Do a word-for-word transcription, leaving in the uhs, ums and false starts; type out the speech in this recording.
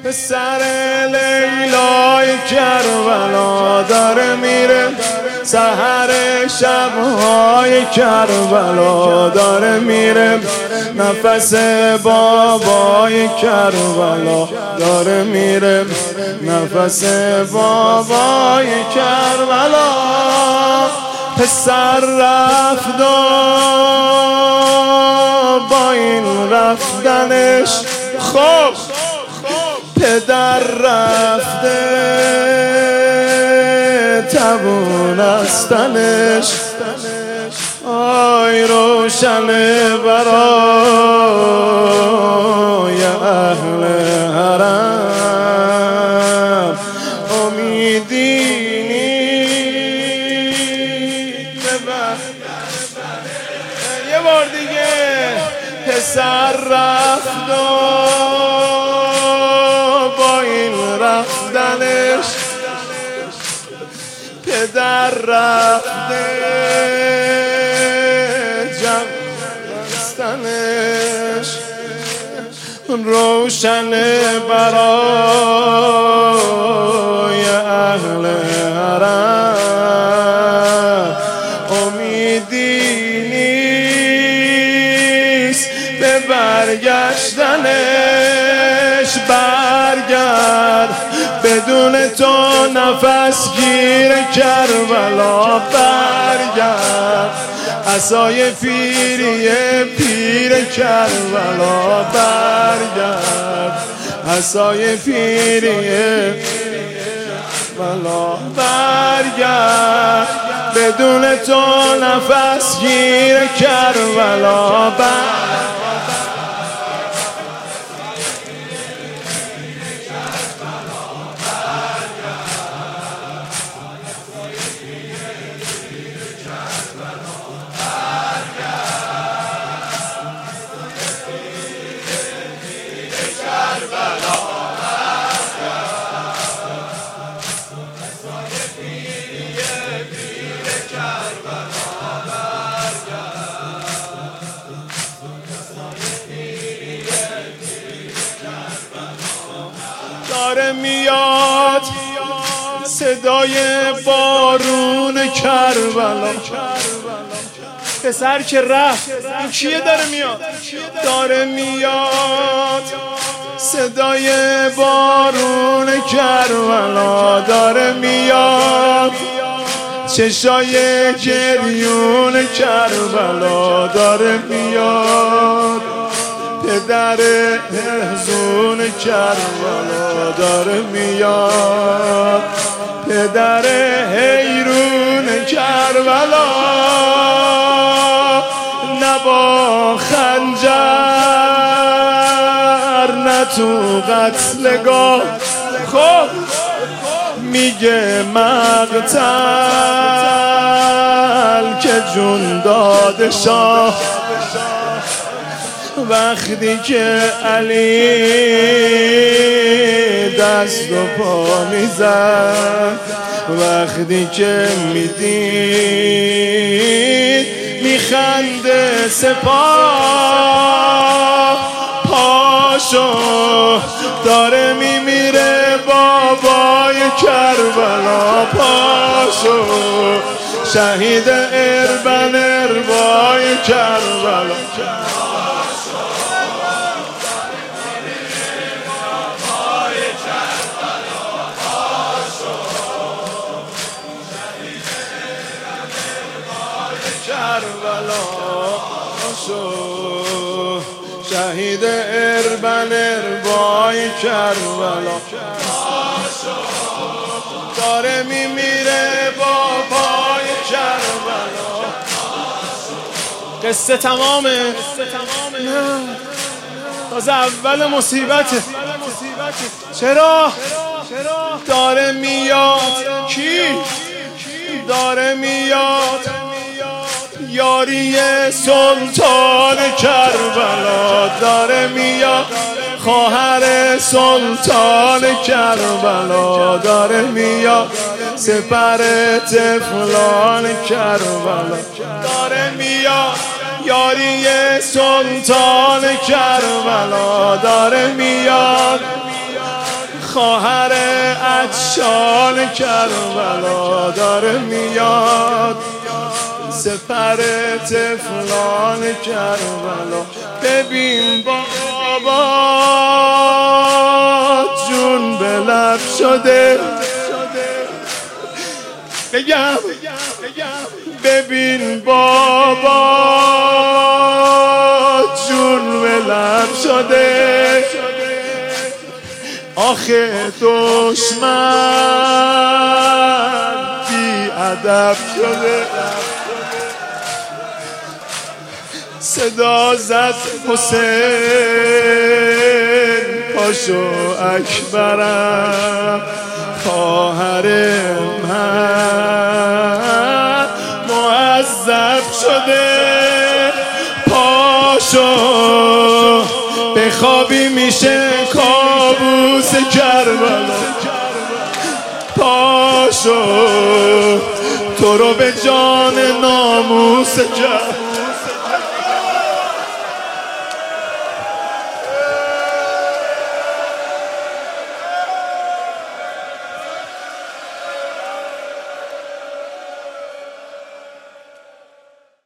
پسر لیلای کربلا داره میره، سحر شبهای کربلا داره میره، نفس بابای کربلا داره میره، نفس بابای کربلا. پسر رفت و با این رفتنش خب پدر رفته تبون استنش. آی روشنه برای اهل حرم، امیدی یه بار دیگه. پسر رفت و با این رفتنش پدر رفته جمع رستنش. روشن برای اهل حرم، امیدی نیست به برگشتنش. برگرد بدون تو نفس گیر کربلا، برگرد عصای پیری پیر کربلا، برگرد عصای پیری کربلا، برگرد بدون تو نفس گیر کربلا، برگرد داره میاد صدای بارون کربلا. پسر که رفت، این کیه داره میاد؟ داره میاد صدای بارون کربلا، داره میاد چشای گریون کربلا، داره میاد پدر حزون کربلا، داره میاد پدر حیرون کربلا. نه با خنجر نه تو قتلگاه، خب میگه مقتل که جون داده شاه. وقتی که علی دست و پا میزد، وقتی که میدید میخنده سپاه، پاشو داره میمیره بابای کربلا، پاشو شهید اربن اربای کربلا. کربلا شو شهید اربن اربای کربلا، داره میمیره با پای کربلا. قصه تمامه، نه تازه اول مصیبته. چرا؟ داره میاد کی؟ داره میاد یاری سلطان کربلا، داره میاد خواهر سلطان کربلا، داره میاد سپر طفلان کربلا، داره میاد یاری سلطان کربلا، داره میاد خواهر عطشان کربلا داره میاد، سپر طفلان کربلا. ببین بابا جون به لب شده، بگم ببین بابا جون به لب شده، آخه دشمن بی ادب شده. صدا زد حسین پاشو اکبرم، خواهر من معذب شده، پاشو بخوابی میشه کابوس کربلا، پاشو تو رو به جان ناموس کربلا.